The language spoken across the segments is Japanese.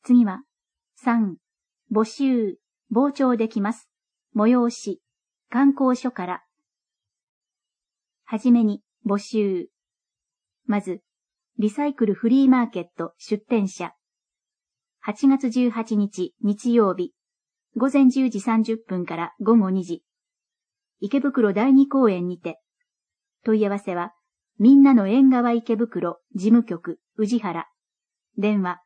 次は、3、募集、傍聴できます。催し、観光所から。はじめに、募集。まず、リサイクルフリーマーケット出展者。8月18日日曜日、午前10時30分から午後2時。池袋第2公園にて。問い合わせは、みんなの縁側池袋事務局宇治原。電話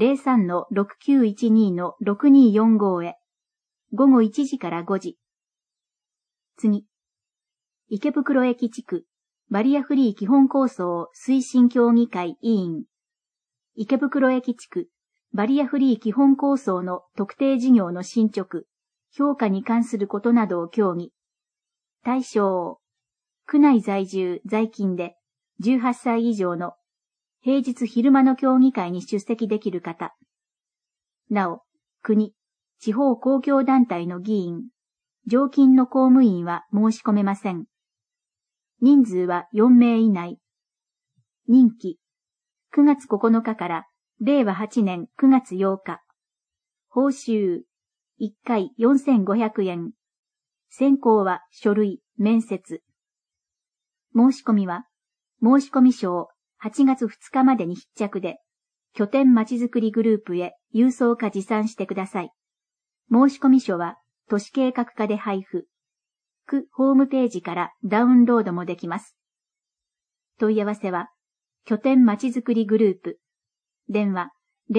03-6912-6245 へ。午後1時から5時。次。池袋駅地区バリアフリー基本構想推進協議会委員。池袋駅地区バリアフリー基本構想の特定事業の進捗、評価に関することなどを協議。対象。区内在住在勤で18歳以上の平日昼間の協議会に出席できる方。なお、国、地方公共団体の議員、常勤の公務員は申し込めません。人数は4名以内。任期、9月9日から令和8年9月8日。報酬、1回4500円。選考は書類、面接。申し込みは、申込書を8月2日までに必着で、拠点まちづくりグループへ郵送か持参してください。申込書は、都市計画課で配布。区ホームページからダウンロードもできます。問い合わせは、拠点まちづくりグループ。電話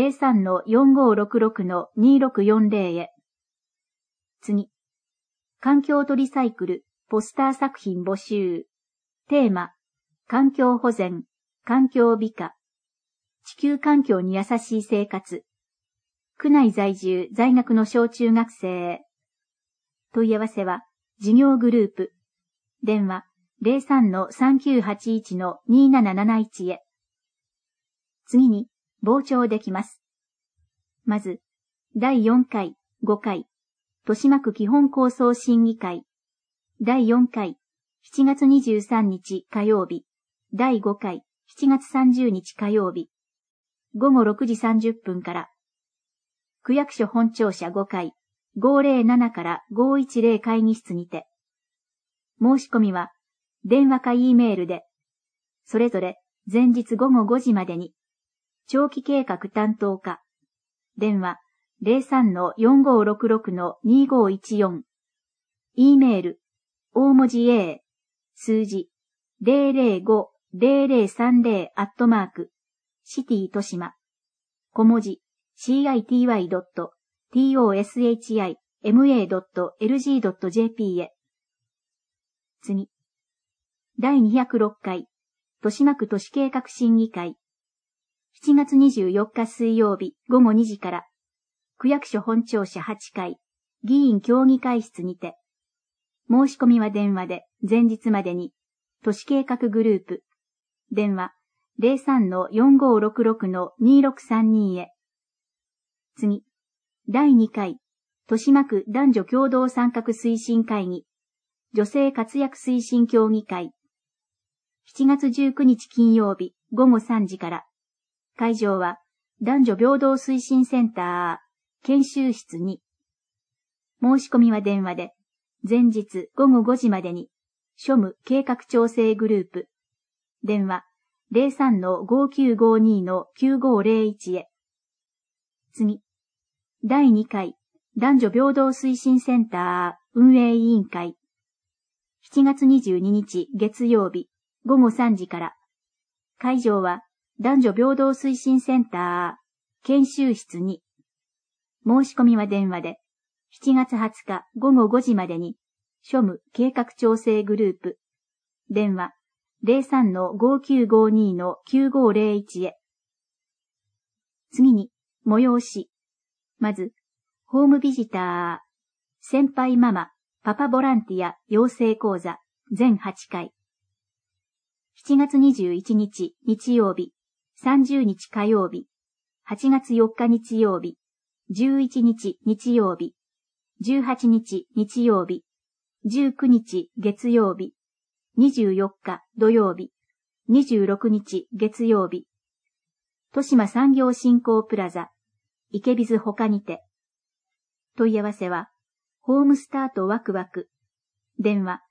03-4566-2640 へ。次。環境とリサイクル、ポスター作品募集。テーマ、環境保全、環境美化。地球環境に優しい生活。区内在住在学の小中学生。問い合わせは、事業グループ。電話 03-3981-2771 へ。次に、傍聴できます。まず、第4回、5回、豊島区基本構想審議会。第4回、7月23日火曜日。第5回、7月30日火曜日。午後6時30分から。区役所本庁舎5階、507から510会議室にて。申し込みは、電話か E メールで、それぞれ前日午後5時までに、長期計画担当課、電話 03-4566-2514、E メール、大文字 A、数字 005-0030 シティ豊島、小文字 city.toshima.lg.jp へ。次。第206回、豊島区都市計画審議会。7月24日水曜日午後2時から、区役所本庁舎8階、議員協議会室にて。申し込みは電話で前日までに、都市計画グループ、電話 03-4566-2632 へ。次。第2回、豊島区男女共同参画推進会議、女性活躍推進協議会。7月19日金曜日午後3時から。会場は男女平等推進センター研修室に。申し込みは電話で前日午後5時までに庶務計画調整グループ電話 03-5952-9501 へ。次。第2回男女平等推進センター運営委員会。7月22日月曜日午後3時から。会場は男女平等推進センター研修室に。申し込みは電話で7月20日午後5時までに庶務計画調整グループ電話 03-5952-9501 へ。次に催し。まずホームビジター先輩ママパパボランティア養成講座全8回。7月21日日曜日、30日火曜日、8月4日日曜日、11日日曜日、18日日曜日、19日月曜日、24日土曜日、26日月曜日、豊島産業振興プラザ、 池ビズ他にて。問い合わせは、ホームスタートワクワク。電話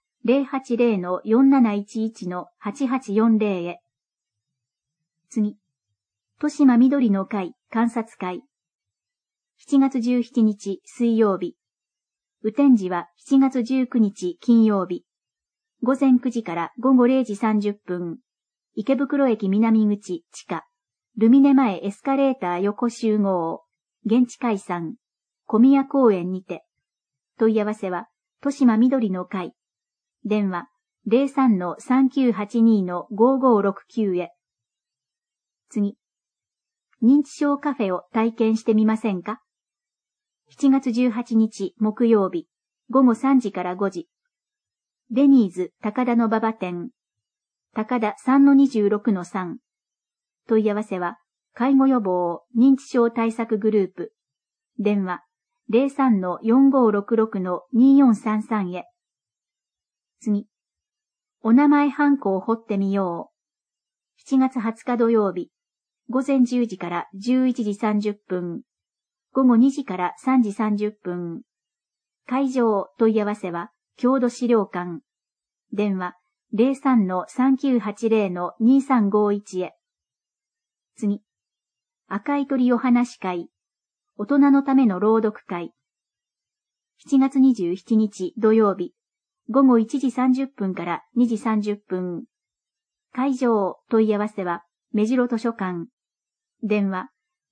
080-4711-8840へ。次。豊島緑の会観察会。7月17日水曜日。雨天時は7月19日金曜日。午前9時から午後0時30分。池袋駅南口地下。ルミネ前エスカレーター横集合。現地解散。小宮公園にて。問い合わせは、豊島緑の会。電話03-3982-5569へ。次。認知症カフェを体験してみませんか？ 7 月18日木曜日。午後3時から5時。デニーズ高田の馬場店。高田 3-26-3。問い合わせは、介護予防認知症対策グループ。電話03-4566-2433へ。次。お名前ハンコを彫ってみよう。7月20日土曜日。午前10時から11時30分。午後2時から3時30分。会場問い合わせは、郷土資料館。電話03-3980-2351へ。次。赤い鳥お話会。大人のための朗読会。7月27日土曜日。午後1時30分から2時30分。会場問い合わせは、目白図書館。電話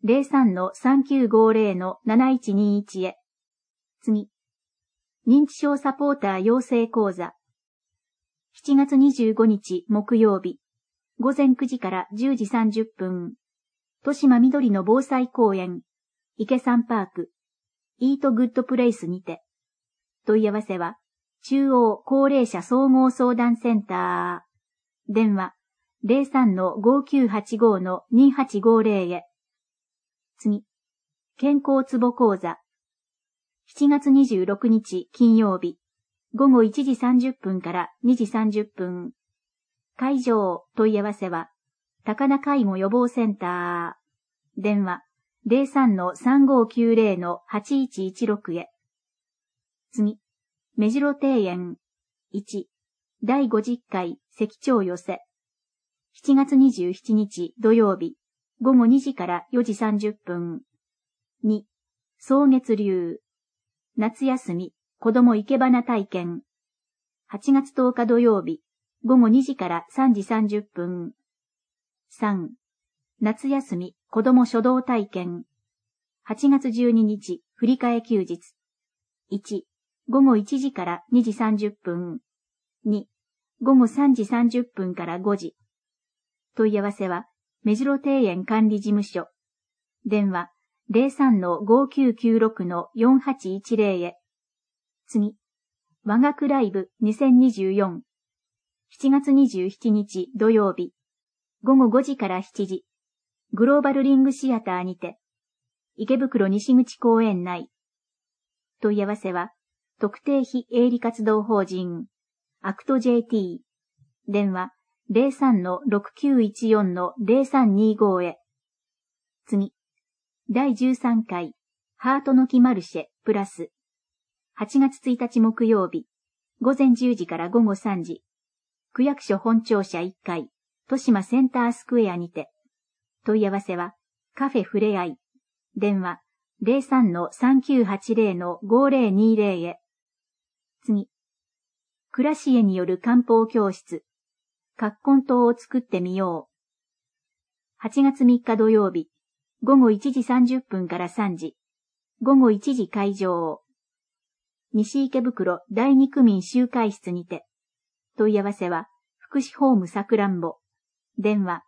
03-3950-7121へ。次。認知症サポーター養成講座。7月25日木曜日。午前9時から10時30分。豊島緑の防災公園。池山パーク。イートグッドプレイスにて。問い合わせは、中央高齢者総合相談センター。電話03-5985-2850へ。次。健康ツボ講座。7月26日金曜日。午後1時30分から2時30分。会場問い合わせは、高田介護予防センター。電話03-3590-8116へ。次。目白庭園。1。第50回石彫寄せ。7月27日土曜日。午後2時から4時30分。2。草月流。夏休み、子供生け花体験。8月10日土曜日。午後2時から3時30分。3。夏休み、子供書道体験。8月12日、振り替え休日。1。午後1時から2時30分。2。午後3時30分から5時。問い合わせは、目白庭園管理事務所。電話03-5996-4810へ。次。和楽ライブ2024。7月27日土曜日。午後5時から7時。グローバルリングシアターにて。池袋西口公園内。問い合わせは、特定非営利活動法人、アクト JT。電話03-6914-0325へ。次。第13回、ハートの木マルシェ、プラス。8月1日木曜日。午前10時から午後3時。区役所本庁舎1階、豊島センタースクエアにて。問い合わせは、カフェふれあい。電話03-3980-5020へ。次。暮らし絵による漢方教室。葛根湯を作ってみよう。8月3日土曜日。午後1時30分から3時。午後1時会場。西池袋第二区民集会室にて。問い合わせは、福祉ホームさくらんぼ。電話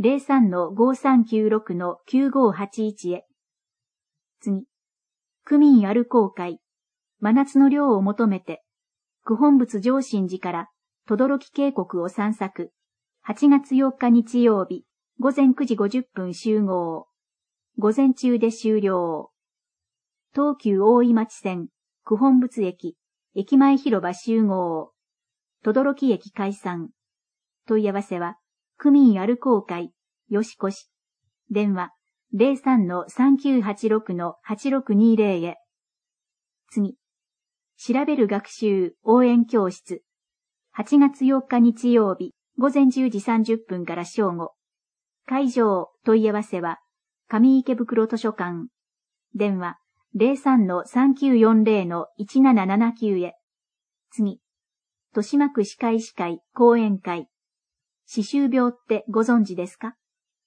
03-5396-9581へ。次。区民アルコー会。真夏の涼を求めて。九本仏上神寺から、轟渓谷を散策。8月4日日曜日。午前9時50分集合。午前中で終了。東急大井町線、九本仏駅、駅前広場集合。轟駅解散。問い合わせは、区民アルコー会、吉越。電話 03-3986-8620 へ。次。調べる学習応援教室。8月4日日曜日、午前10時30分から正午。会場、問い合わせは、上池袋図書館。電話、03-3940-1779 へ。次。豊島区歯科医師会講演会。歯周病ってご存知ですか？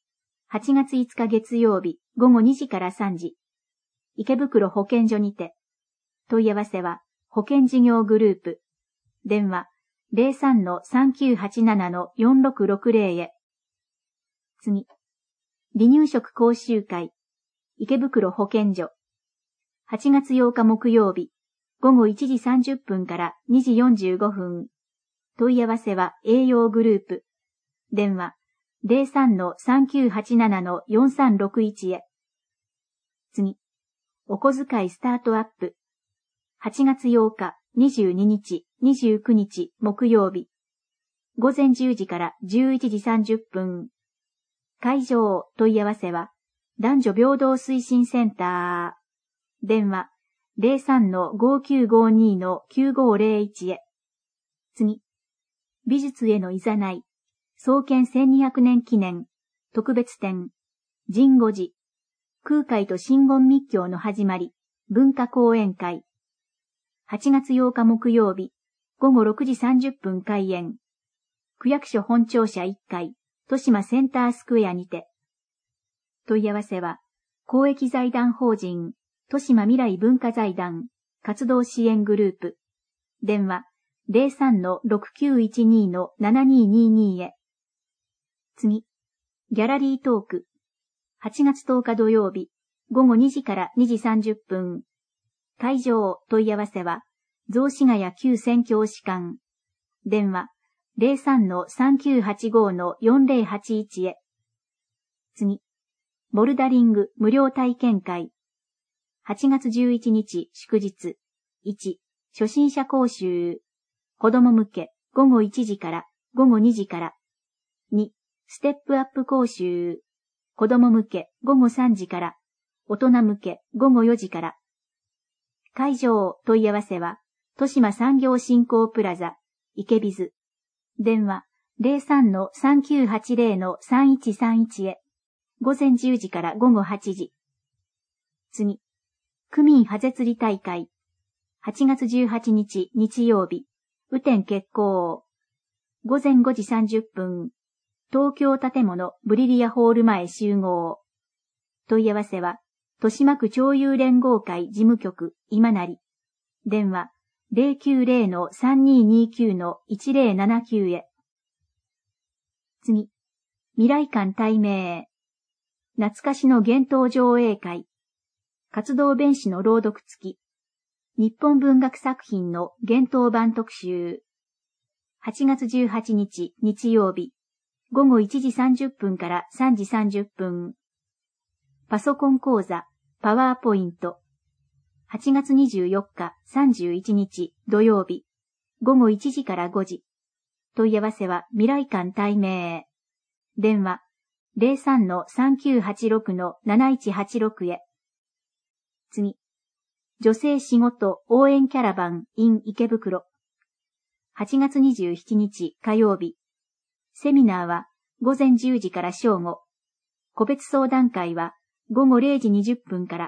8 月5日月曜日、午後2時から3時。池袋保健所にて。問い合わせは、保健事業グループ。電話、03-3987-4660 へ。次。離乳食講習会。池袋保健所。8月8日木曜日、午後1時30分から2時45分。問い合わせは栄養グループ。電話、03-3987-4361 へ。次。お小遣いスタートアップ。8月8日、22日、29日、木曜日。午前10時から11時30分。会場、問い合わせは、男女平等推進センター。電話、03-5952-9501 へ。次。美術へのいざない。創建1200年記念。特別展。神護寺。空海と真言密教の始まり。文化講演会。8月8日木曜日。午後6時30分開演。区役所本庁舎1階。豊島センタースクエアにて。問い合わせは、公益財団法人、豊島未来文化財団、活動支援グループ。電話、03-6912-7222 へ。次。ギャラリートーク。8月10日土曜日、午後2時から2時30分。会場、問い合わせは、雑司ヶ谷旧宣教師館。電話、03-3985-4081 へ。次。ボルダリング無料体験会。8月11日祝日。1、初心者講習。子供向け、午後1時から、午後2時から。2、ステップアップ講習。子供向け、午後3時から。大人向け、午後4時から。会場、問い合わせは、豊島産業振興プラザ、池ビズ。電話、03-3980-3131 へ。午前10時から午後8時。次。区民ハゼ釣り大会。8月18日日曜日。雨天決行。午前5時30分。東京建物ブリリアホール前集合。問い合わせは、豊島区町友連合会事務局今成。電話、090-3229-1079 へ。次。未来館対名。懐かしの幻冬上映会。活動弁士の朗読付き。日本文学作品の幻冬版特集。8月18日日曜日。午後1時30分から3時30分。パソコン講座、パワーポイント。8月24日31日土曜日。午後1時から5時。問い合わせは未来館対名。電話、03-3986-7186 へ。次。女性仕事応援キャラバン in 池袋。8月27日火曜日。セミナーは午前10時から正午。個別相談会は午後0時20分から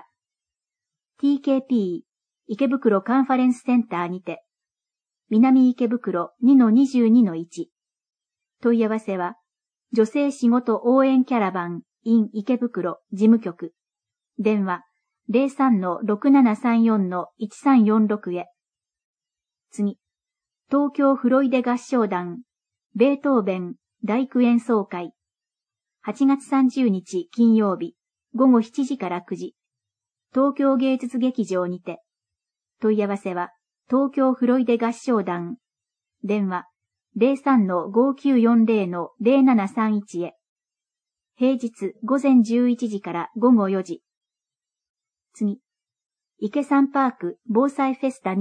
。TKP 池袋カンファレンスセンターにて。南池袋 2-22-1。問い合わせは、女性仕事応援キャラバン in 池袋事務局。電話、03-6734-1346 へ。次。東京フロイデ合唱団、ベートーベン大工演奏会。8月30日金曜日、午後7時から9時。東京芸術劇場にて。問い合わせは、東京フロイデ合唱団。電話、03-5940-0731 へ。平日午前11時から午後4時。次。池サンパーク防災フェスタ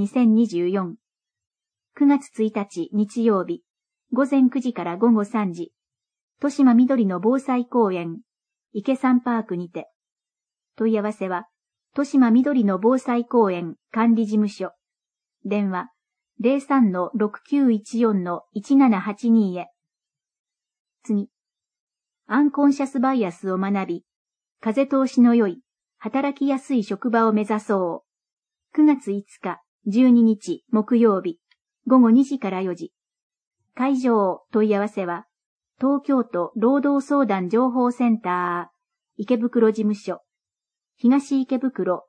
2024。9月1日日曜日。午前9時から午後3時。豊島緑の防災公園。池サンパークにて。 問い合わせは、豊島緑の防災公園管理事務所。電話、03-6914-1782へ。次。アンコンシャスバイアスを学び、風通しの良い、働きやすい職場を目指そう。9月5日、12日、木曜日、午後2時から4時。会場、問い合わせは、東京都労働相談情報センター、池袋事務所。東池袋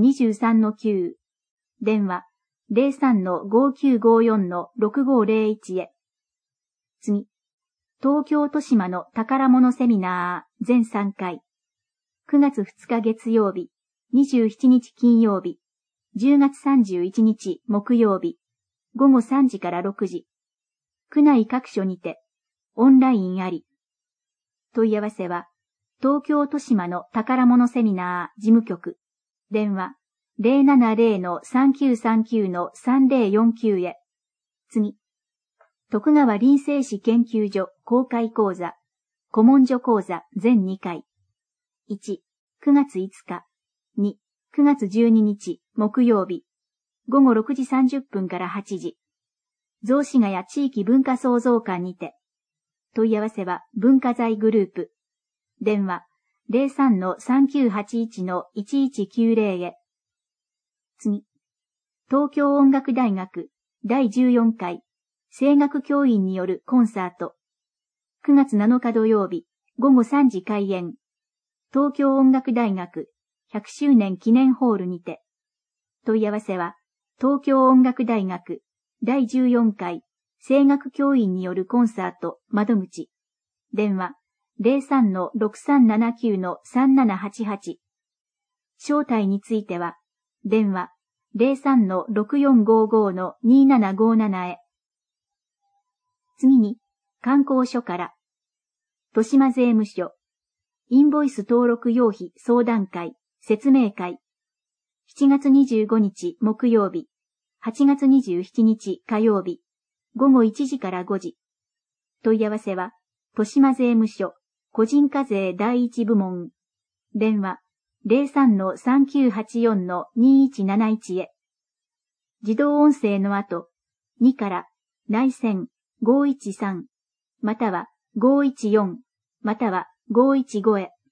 4-23-9。電話、03-5954-6501へ。次。東京豊島の宝物セミナー全3回。9月2日月曜日、27日金曜日、10月31日木曜日、午後3時から6時。区内各所にて、オンラインあり。問い合わせは、東京豊島の宝物セミナー事務局。電話、070-3939-3049へ。次。徳川林政史研究所公開講座、古文書講座全2回。1、9月5日。2、9月12日木曜日。午後6時30分から8時。雑司ヶ谷地域文化創造館にて。問い合わせは文化財グループ。電話、03-3981-1190へ。次。東京音楽大学第14回声楽教員によるコンサート。9月7日土曜日、午後3時開演。東京音楽大学100周年記念ホールにて。問い合わせは、東京音楽大学第14回声楽教員によるコンサート窓口。電話、03-6379-3788。招待については、電話、03-6455-2757へ。次に、観光所から、豊島税務署、インボイス登録用費相談会、説明会。7月25日木曜日、8月27日火曜日、午後1時から5時。問い合わせは、豊島税務署、個人課税第一部門。電話、03-3984-2171へ。自動音声の後、2から内線513、または514、または515へ。